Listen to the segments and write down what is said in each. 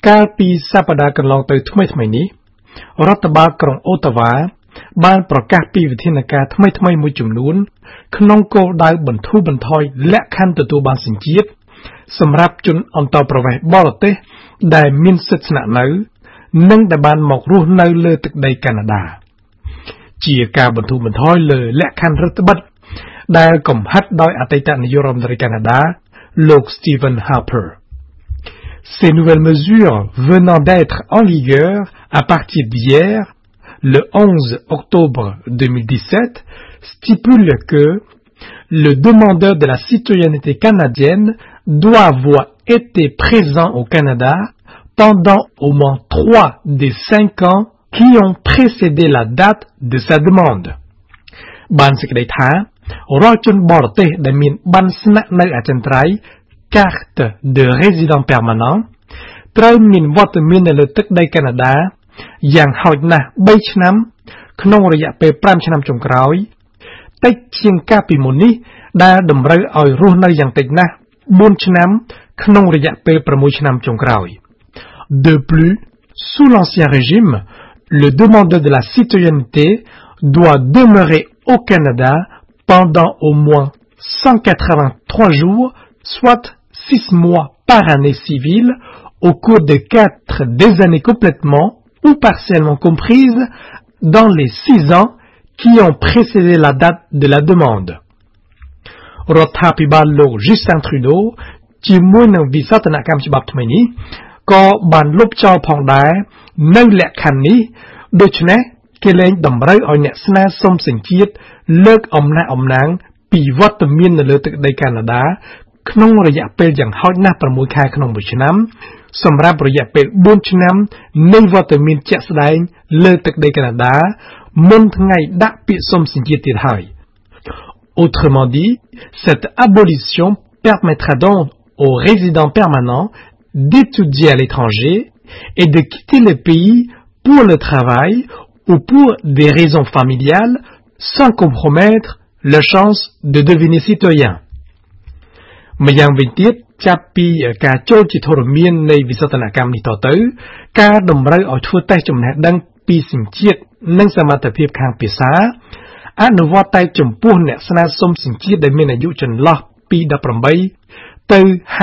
កាលពីសប្តាហ៍កន្លងទៅថ្មីៗនេះរដ្ឋបាលក្រុងអូតាវ៉ាបានប្រកាសពីវិធានការថ្មីៗមួយចំនួនក្នុងគោលដៅបន្ធូរបន្ថយលក្ខខណ្ឌទទួលបានសញ្ជាតិសម្រាប់ជនអន្តោប្រវេសន៍បរទេសដែលមានសិទ្ធិស្នាក់នៅនិងដែលបានមករស់នៅលើទឹកដីកាណាដាជាការបន្ធូរបន្ថយលើលក្ខខណ្ឌរដ្ឋបិទដែលកំហិតដោយអតីតនាយករដ្ឋមន្ត្រីកាណាដាលោក Stephen Harper. Ces nouvelles mesures venant d'être en vigueur à partir d'hier, le 11 octobre 2017, stipulent que le demandeur de la citoyenneté canadienne doit avoir été présent au Canada pendant au moins 3 des 5 ans qui ont précédé la date de sa demande. បានសេចក្តីថារាល់ជនបរទេសដែលមានប័ណ្ណស្នាក់នៅអចិន្ត្រៃយ៍ carte de résident permanent ត្រូវមានវត្តមាននៅលើទឹកដីកាណាដាយ៉ាងហោចណាស់3ឆ្នាំក្នុងរយៈពេល5ឆ្នាំចុងក្រោយតិចជាងកាលពីមុននេះដែលតម្រូវឲ្យរស់នៅយ៉ាងតិចណាស់4ឆ្នាំក្នុងរយៈពេល6ឆ្នាំចុងក្រោយ De plus, sous l'ancien régime, le demandeur de la citoyenneté doit demeurer au Canada pendant au moins 183 jours, soit 6 mois par année civile, au cours de 4 des années complètement ou partiellement comprises dans les 6 ans qui ont précédé la date de la demande. រដ្ឋាភិបាលលោក Justin Trudeau ជាមួយនឹងវិសោធនកម្មច្បាប់ថ្មីនេះក៏បានលុបចោលផងដែរនៅលក្ខខណ្ឌនេះដូច្នេះគេលែងតម្រូវឲ្យអ្នកស្នើសុំសញ្ជាតិលើកអំណះអំណាងពីវត្តមាននៅលើទឹកដីកាណាដាក្នុងរយៈពេលយ៉ាងហោចណាស់6ខែក្នុងមួយឆ្នាំសម្រាប់រយៈពេល4ឆ្នាំនៃវត្តមានជាក់ស្ដែងលើទឹកដីកាណាដាមុនថ្ងៃដាក់ពាក្យសុំសញ្ជាតិទៀតហើយ Autrement dit, cette abolition permettra donc aux résidents permanents d'étudier à l'étranger et de quitter le pays pour le travail ou pour des raisons familiales sans compromettre leur chance de devenir citoyen. ម្យ៉ាងវិញទៀតចាប់ពីការចូលជាធរមាននៃវិសោធនកម្មនេះតទៅការតម្រូវឲ្យធ្វើតេស្តចំណេះដឹងពីសញ្ជាតិនិងសមត្ថភាពខាងភាសាអនុវត្តតែចំពោះអ្នកស្នើសុំសញ្ជាតិដែលមានអាយុចន្លោះពី18ទៅ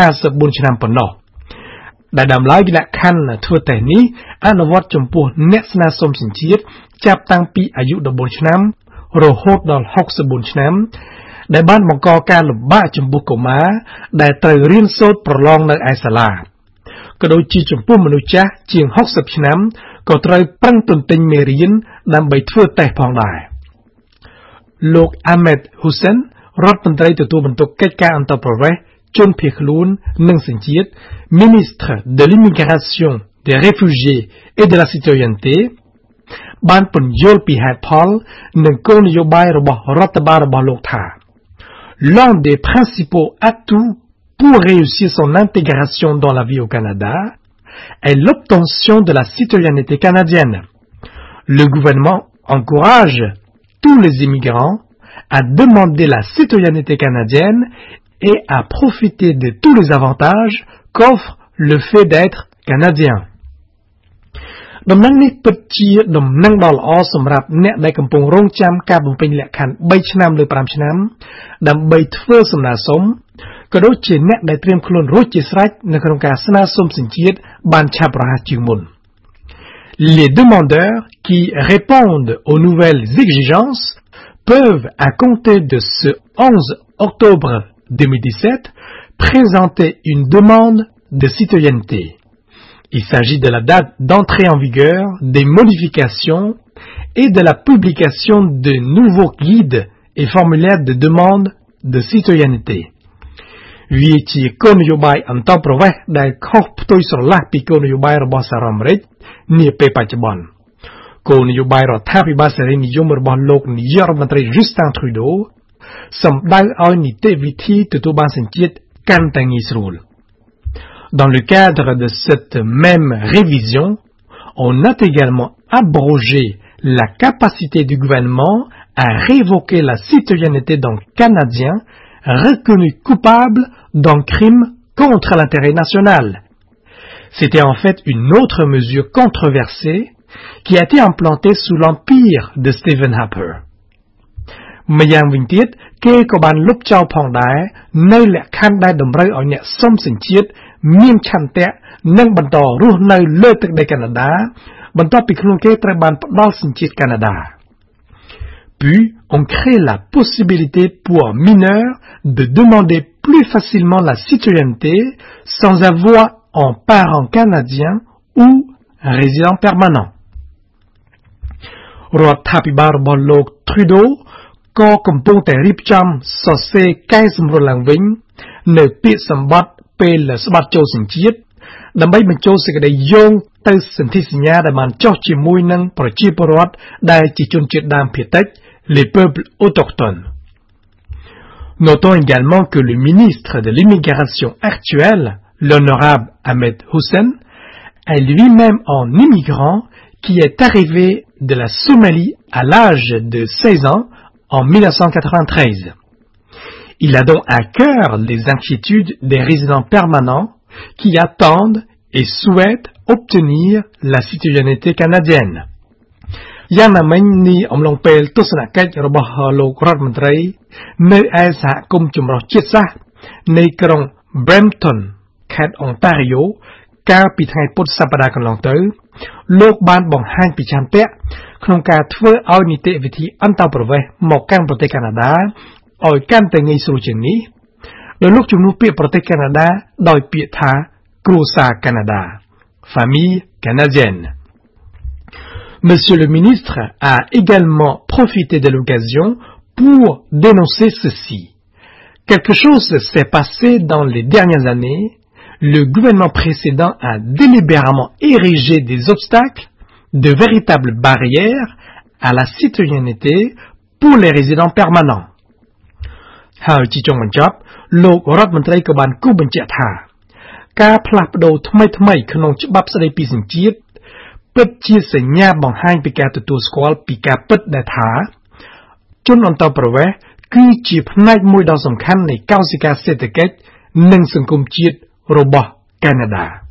54ឆ្នាំប៉ុណ្ណោះដែលដើមឡើយលក្ខខណ្ឌធ្វើតេស្តនេះអនុវត្តចំពោះអ្នកស្នើសុំសញ្ជាតិចាប់តាំងពីអាយុ14ឆ្នាំរហូតដល់64ឆ្នាំដែលបានបង្កការលំបាកចំពោះកុមារដែលត្រូវរៀនសូត្រប្រឡងនៅឯសាលាក៏ដូចជាចំពោះមនុស្សចាស់ជាង60ឆ្នាំក៏ត្រូវប្រឹងទន្ទិញមេរៀនដើម្បីធ្វើតេស្តផងដែរលោក Ahmed Hussein រដ្ឋមន្ត្រីទទួលបន្ទុកកិច្ចការអន្តរប្រវេសន៍ជនភៀសខ្លួននិងសញ្ជាតិ Ministre de l'immigration, des réfugiés et de la citoyenneté បានពន្យល់ពីហេតុផលនិងគោលនយោបាយរបស់រដ្ឋបាលរបស់លោកថាL'un des principaux atouts pour réussir son intégration dans la vie au Canada est l'obtention de la citoyenneté canadienne. Le gouvernement encourage tous les immigrants à demander la citoyenneté canadienne et à profiter de tous les avantages qu'offre le fait d'être canadien. ដំណឹងនេះពិតជាដំណឹងដ៏ល្អសម្រាប់អ្នកដែលកំពុងរងចាំការបំពេញលក្ខខណ្ឌ3ឆ្នាំឬ5ឆ្នាំដើម្បីធ្វើសំណើសុំក៏ដូចជាអ្នកដែលត្រៀមខ្លួនរួចជាស្រេចនៅក្នុងការស្នើសុំសញ្ជាតិបានឆាប់រហ័សជាងមុន Les demandeurs qui répondent aux nouvelles exigences peuvent à compter de ce 11 octobre 2017 présenter une demande de citoyenneté.Il s'agit de la date d'entrée en vigueur des modifications et de la publication de nouveaux guides et formulaires de demande de citoyenneté. វាជាគោលនយោបាយអន្តរប្រវេសន៍ដែលខុសផ្ទុយស្រឡះពីគោលនយោបាយរបស់សហរដ្ឋអាមេរិកនាពេលបច្ចុប្បន្នគោលនយោបាយរដ្ឋាភិបាលសេរីនិយមរបស់លោកនាយករដ្ឋមន្ត្រី Justin Trudeau សម្ដៅឲ្យនីតិវិធីទទួលបានសញ្ជាតិកាន់តែងាយស្រួលDans le cadre de cette même révision, on a également abrogé la capacité du gouvernement à révoquer la citoyenneté d'un Canadien reconnu coupable d'un crime contre l'intérêt national. C'était en fait une autre mesure controversée qui a été implantée sous l'empire de Stephen Harper. ម្យ៉ាងវិញទៀតគេក៏បានលុបចោលផងដែរនៅលក្ខខណ្ឌដែលតម្រូវឲ្យអ្នកសុំសញ្ជាតិមានឆន្ទៈនិងបន្តរស់នៅលើទឹកដីកាណាដាបន្ទាប់ពីខ្លួនគេត្រូវបានផ្ដល់សញ្ជាតិកាណាដា Puis on crée la possibilité pour mineurs de demander plus facilement la citoyenneté sans avoir un parent canadien ou un résident permanent. រដ្ឋាភិបាលរបស់លោក Trudeau ក៏កំពុងតែរៀបចំសរសេរកែសម្រួលឡើងវិញនៅពាក្យសម្បត្តិពេលស្បាត់ចូលសញ្ជាតិដើម្បីបញ្ចូលសេចក្តីយោងទៅសន្ធិសញ្ញាដែលបានចុះជាមួយនឹងប្រជាពលរដ្ឋដែលជាជនជាតិដើមភាគតិច les peuples autochtones. Notons également que le ministre de l'immigration actuel, l'honorable Ahmed Hussein, est lui-même un immigrant qui est arrivé de la Somalie à l'âge de 16 ans en 1993. Il a donc à cœur les inquiétudes des résidents permanents qui attendent et souhaitent obtenir la citoyenneté canadienne. យ៉ាងណាមិញនេះអំឡុងពេលទស្សនកិច្ចរបស់លោករដ្ឋមន្ត្រីនៅឯសហគមន៍ចម្រុះជាតិសាសន៍នៃក្រុង Brampton ខេត្ត Ontario កាលពីថ្ងៃពុធសប្តាហ៍កន្លងទៅលោកបានបង្ហាញពីឆន្ទៈក្នុងការធ្វើឲ្យនីតិវិធីអន្តោប្រវេសន៍មកកាន់ប្រទេសកាណាដាឲ្យកាន់តែងាយស្រួលជាងនេះដោយលោកជំនួសពាក្យប្រទេសកាណាដាដោយពាក្យថាគ្រួសារកាណាដា Famille canadienne. Monsieur le ministre a également profité de l'occasion pour dénoncer ceci. Quelque chose s'est passé dans les dernières années. Le gouvernement précédent a délibérément érigé des obstacles, de véritables barrières à la citoyenneté pour les résidents permanents. ហើយជាចុងបញ្ចប់លោករដ្ឋមន្ត្រីក៏បានគូសបញ្ជាក់ថាការផ្លាស់ប្ដូរថ្មីៗក្នុងច្បាប់ស្តីពីសញ្ជាតិពិតជាសញ្ញាបង្ហាញពីការទទួលស្គាល់ពីការពិតដែលថាជនអន្តោប្រវេសន៍គឺជាផ្នែកមួយដ៏សំខាន់នៃកោសិកាសេដ្ឋកិច្ចនិងសង្គមជាតិរបស់កាណាដា